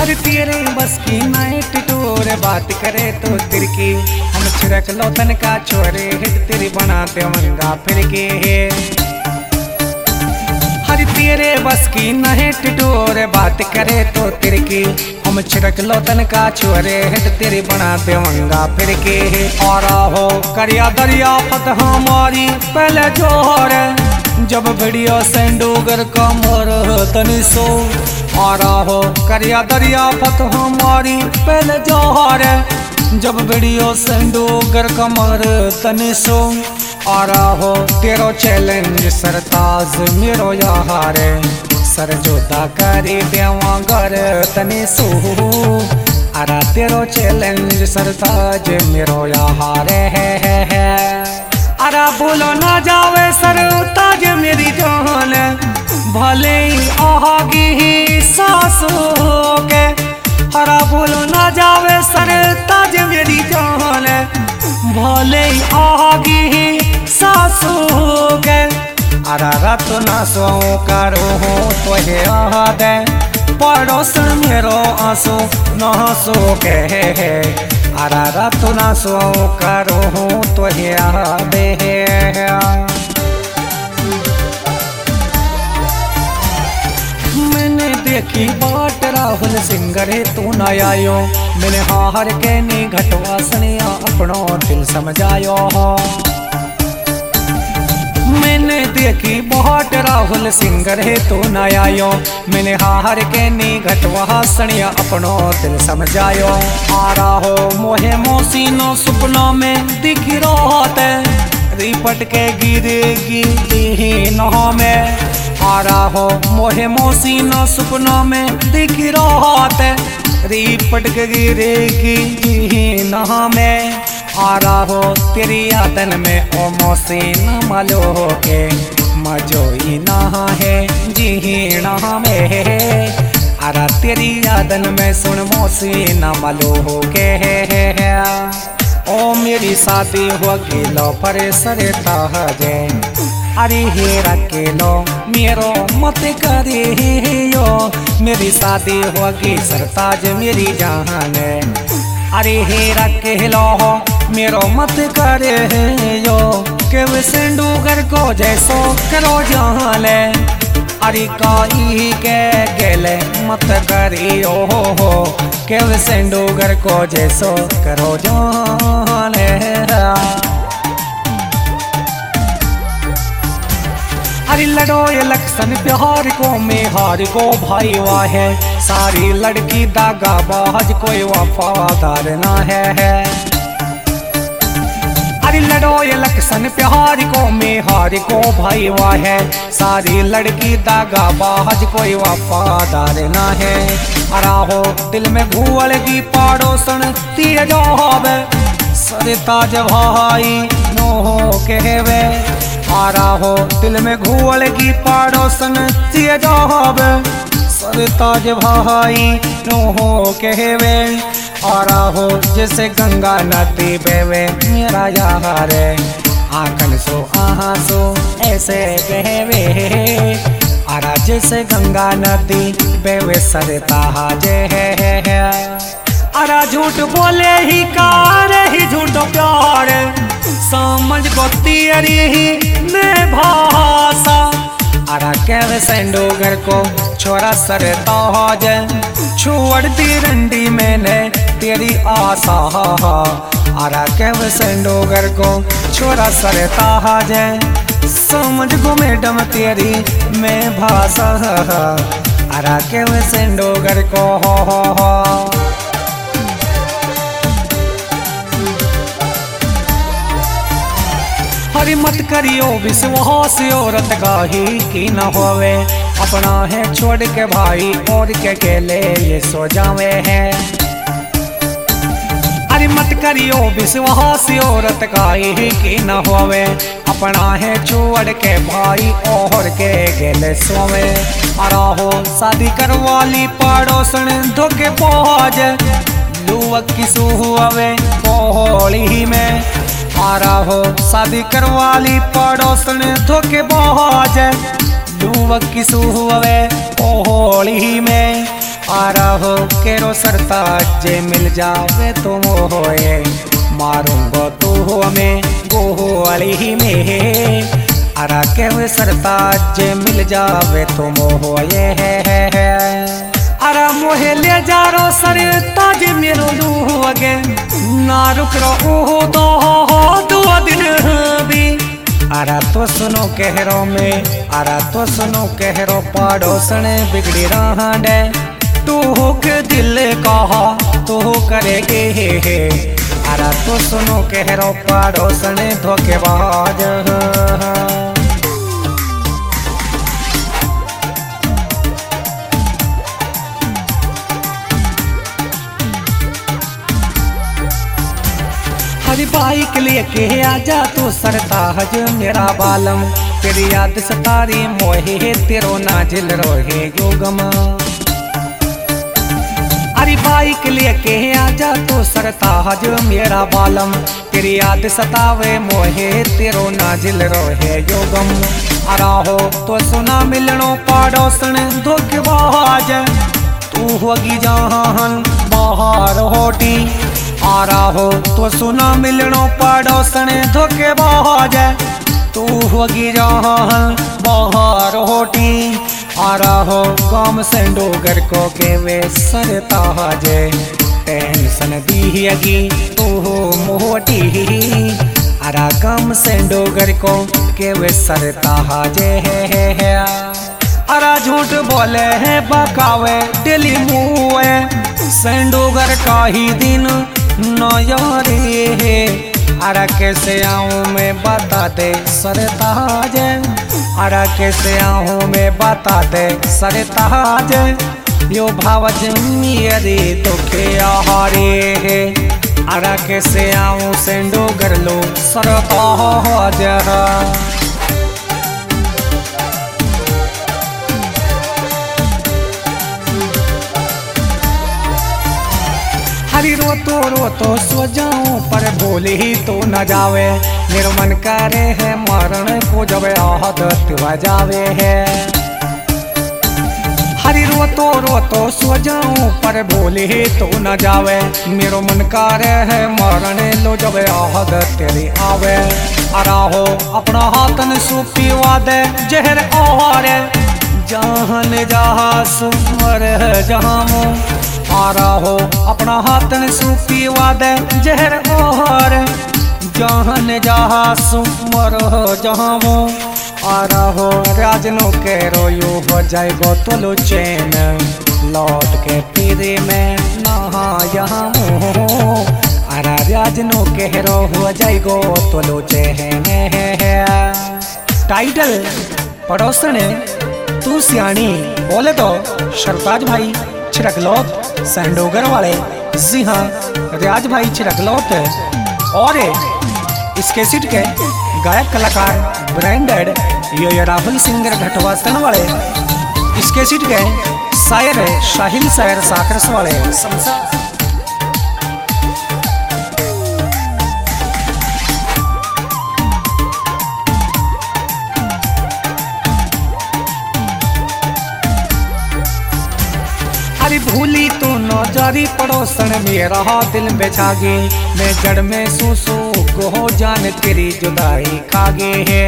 अरे तेरे बस की नाइट टूर बात करे तो तिरकी हम छिड़क लो तन का छोरे हिट तेरी बना देवंगा फिर के हर तेरे बस की नाइट टूर बात करे तो तिरकी हम छिड़क लो तन का छोरे हिट तेरी बना देवंगा फिर के और हो करिया दरिया फत हमारी पहले जोर जब वीडियो सेंडूगर कमर तनी सो आरा हो करिया दरिया फत हमारी पहले जोहर जब वीडियो सेंडूगर कमर तनी सो आरा हो तेरो चैलेंज सरताज मेरो यार सर जोता करी देवा घर तनी सो आरा तेरो चैलेंज सरताज मेरो यार है अरा बोलो ना जावे सर ताज मेरी जान भले आगी ही सासों के हरा बोलो ना जावे सर ताज मेरी जान भले आगी ही सासों के अरा रात ना सो करो हो तो याद पड़ोसन मेरो आंसू ना सो के अरा रात ना सो करो तो याद मैंने देखी बाट राहुल सिंगर तू न आयो मैंने हार के नी घटवा सनिया अपनो दिल समझायो मैंने देखी बहुत राहुल सिंगर है तू न आयो मैंने हार के नी घटवा सनिया अपनो दिल समझायो आरा हो मोहे मोसीनो सुपनों में दिख रोत रिपट के गिरेगी दीनों में आरा हो मोहे मोसीनो सुपनों में दिख रोत रिपट के गिरेगी दीनों में आरा हो तेरी यादन में ओ मोसीना मालो के मजोई ना है जीना में आरा तेरी यादन में सुन मोसीना मालो के ओ मेरी शादी हो गिलो पर सरे ताजे अरे हेरा के लो मेरो मत करे यो मेरी शादी होगी सरताज मेरी जान अरे हेरा के लो मेरो मत करे यो के सेंडूगर को जैसो करो जान अरे काई के गेले मत करियो हो के सेंडूगर को जैसो करो जान अरे लड़ो ये लक्षण प्यार को मेहार को भाई वाह है सारी लड़की दागा बाज कोई वफादार ना है अरे लड़ो ये लक्षण प्यार को मेहार को भाई वाह है सारी लड़की दागा बाज कोई वफादार ना है अरा हो दिल में घुवल की पाड़ोसन तीर जवाब सरताज भाई नो कहवे आरा हो दिल में घुवल की पाड़ोसन तीर जवाब सरताज भाई नो कहवे आरा हो जैसे गंगा नदी बेवे मेरा यार आंखन सो आहा सो ऐसे कहवे आरा जैसे गंगा नदी बेवे सरताज है अरा झूठ बोले ही कार ही झूठो प्यार समझ को तेरी ही में भाषा अरा कह सेंडूगर को छोरा सरताज छोड़ दी रंडी मैंने तेरी आशा अरा कह सेंडूगर को छोरा सरताज समझ को मैडम तेरी में भाषा अरा कह सेंडूगर को हो हरी मत करियो विश्वास औरत गाही की न होवे अपना है छोड़ के भाई और के अकेले ये सो जावे है अरे मत करियो विश्वास औरत गाही की न होवे अपना है छोड़ के भाई और के अकेले सोवे अरा हो शादी करवाली पड़ोसन धोखे पहुंच लुवक की सुहावे कोहली में आरा हो शादी करवाली पड़ोसन धोखे बाज लुवक की सुहवे होली में आ रहो केरो सरता जे मिल जावे तो मोहे मारूंगा तो हमें गोहो वाली में अरा के सरता जे मिल जावे तो मोहे है अरा मोहे ले जा रो सरता जे मेरो लू अगे ना रुक रो दो दिन भी अरा तो सुनो कहरो में अरा तो सुनो कहरो पड़ोसन बिगड़ी रहा तू के दिल कहा तू करेगे हे अरा तो सुनो कहरो पड़ोसन धोखेबाज हरी बाइक लेके आजा तू सरताज मेरा बालम तेरी याद सतारी मोहे तेरो नाजिल रोहे योगमा हरी बाइक लेके आजा तू सरताज मेरा बालम तेरी याद सतावे मोहे तेरो नाजिल रोहे योगम अरा हो तो सुना मिलनो पड़ोसन धोखेबाज तू होगी जहान बाहर होटी आ रहो तो सुना मिलनो पड़ोसन धोखेबाज तू होगी जहान बाहर होटी आ रहो काम से डोगर को के वे सरताज टेंशन दीगी तू मोटी अरा काम से डोगर को के वे सरताज है अरा झूठ बोले है बकावे दिली मुँह सेंडोगर का ही दिन नयारे है अरा कैसे आऊँ मैं बता दे सरताज अरा कैसे आऊँ मैं बता दे सरताज यो भावज मेरे दुखे आहारे है अरा कैसे आऊँ सेंडोगर लो सरताज हरी रोतो सो जाऊं पर बोले ही तो न जावे मेरो मन करे है मरण को जब आहत बजावे है हरी रोतो सो जाऊं पर बोले ही तो न जावे मेरो मन करे है मरण लो जब आहत तेरी आवे अरा हो अपना हाथन सूपी वादे जहर और जहान जहा सुमर जहामो आ रहो अपना हाथन सूपी वादे जहर और जहान जहा सुमर जहामो आ रहो राजनो के रोयो हो जाएगो तोलो चैन लौट के फिरे में नहा यहाँ अरा राजनो के रो हो जाएगो तोलो चैन टाइटल पड़ोसन तू सियानी बोले तो सरताज भाई छिड़कलौत सेंडोगर वाले जी हाँ रियाज भाई छिड़कलौत और इसके सीट के गायक कलाकार ब्रांडेड यो राहुल सिंगर घटवास्तन वाले इसके सीट के शायर शाहिल शायर साकरस वाले समसा हरी भूली तो नौजारी पड़ोसन मेरा दिल बेचागे मैं जड़ में सूसू को जान तेरी जुदाई खागे है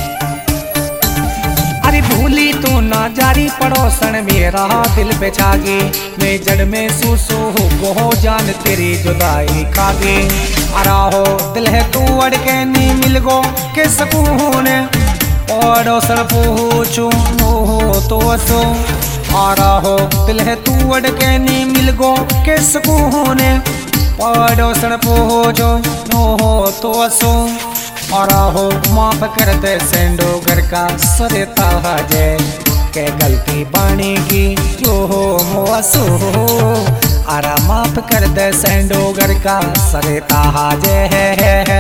हरी भूली तो नौजारी पड़ोसन मेरा दिल बेचागे मैं जड़ में सूसू को जान तेरी जुदाई खागे अरा हो दिल है तू अड़के नहीं मिल गो के सकून पड़ोसन पूछू हो तो सो आ रहो दिल है तू अड़के नहीं मिल गो के सकून पड़ोसन पूछो हो तो सो आ रहो माफ कर दे सेंडोगर का सरताज के गलती बनेगी जो हो मोसो अरा माफ कर दे सेंडोगर का सरताज है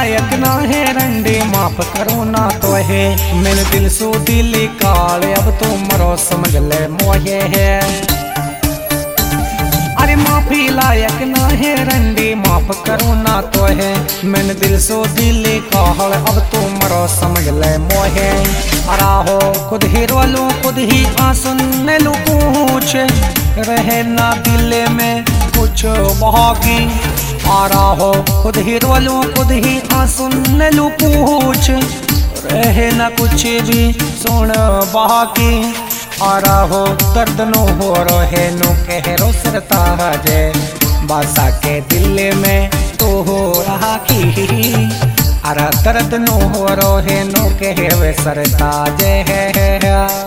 लायक ना है रंडे माफ करो ना तो है मेरे दिल सो दिल काल अब तो मरो समझ ले मोहे है। अरे माफी लायक ना है रंडी माफ करो ना तो है मैंने दिल सो दिल काल अब तो मरो समझ ले मोहे। अरा हो खुद ही रोलू खुद ही आंसू लू पूछ रहे ना दिल में कुछ बाकी। आरा हो खुद ही रोलू खुद ही आंसू लू पूछ रहे ना कुछ भी सुन बाकी। आरा हो दर्द नो हो रहे नो कहरो सरता जे बासा के दिल में तो हो रहा की। अरा दर्द नो हो रहे नो कहवे सरता जे है।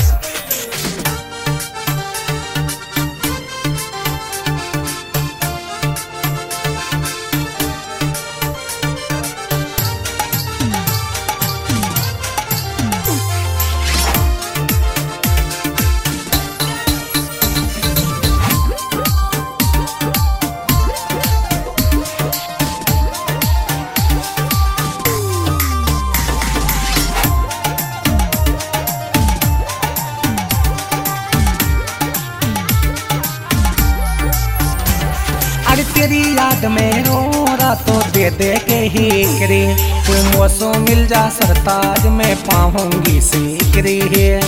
तेरी याद में रो रहा तो दे दे के ही करी तुम वो मिल जा सरताज में पाऊंगी सीकरी है।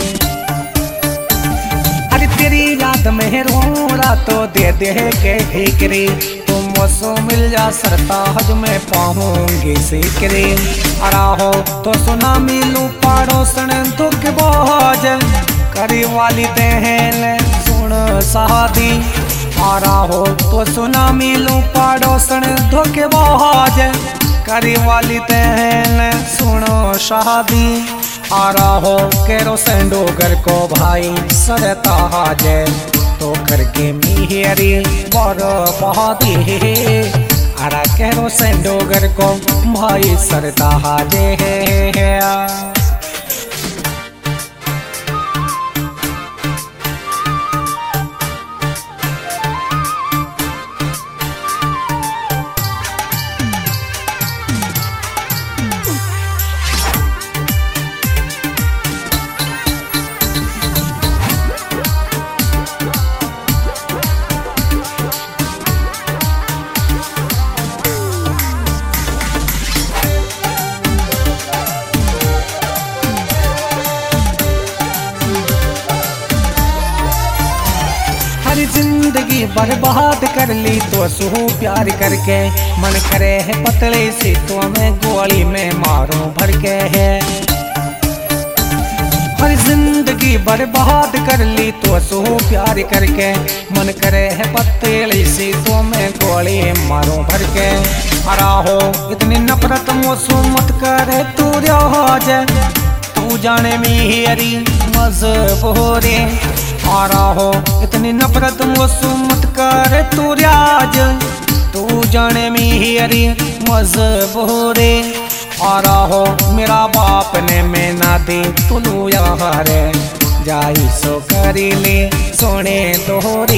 अरे तेरी याद में रो रहा तो दे दे के ही करी तुम वो मिल जा सरताज में पाऊंगी सीकरी। अरा हो तो सुना मिलू पड़ोसन दुख बोझ करी वाली देहल सुन शादी। आरा हो तो सुना मिलू पड़ोसन धोखेबाज करी वाली तेन सुनो शादी। आरा हो केरो सेंडोगर को भाई सरता जे तो करके मिहरी बर्बादी। आरा केरो सेंडोगर को भाई सरता जे है। जिंदगी बर्बाद कर ली तो सू प्यार करके मन करे है पतले से तो मैं गोली में मारूं भर के है। हर जिंदगी बर्बाद कर ली तो सू प्यार करके मन करे है पतले से तो मैं गोली मारूं भर के। अरा हो इतनी नफरत मुझसे मत करे तू रोज तू जाने मेरी मजबूरी। आरा हो इतनी नफरत मुझसे मत कर तू राज तू जाने मेरी मजबूरी। आरा हो मेरा बाप ने मैं ना दी तू यार जाई सो करी ले सोने दोहरी।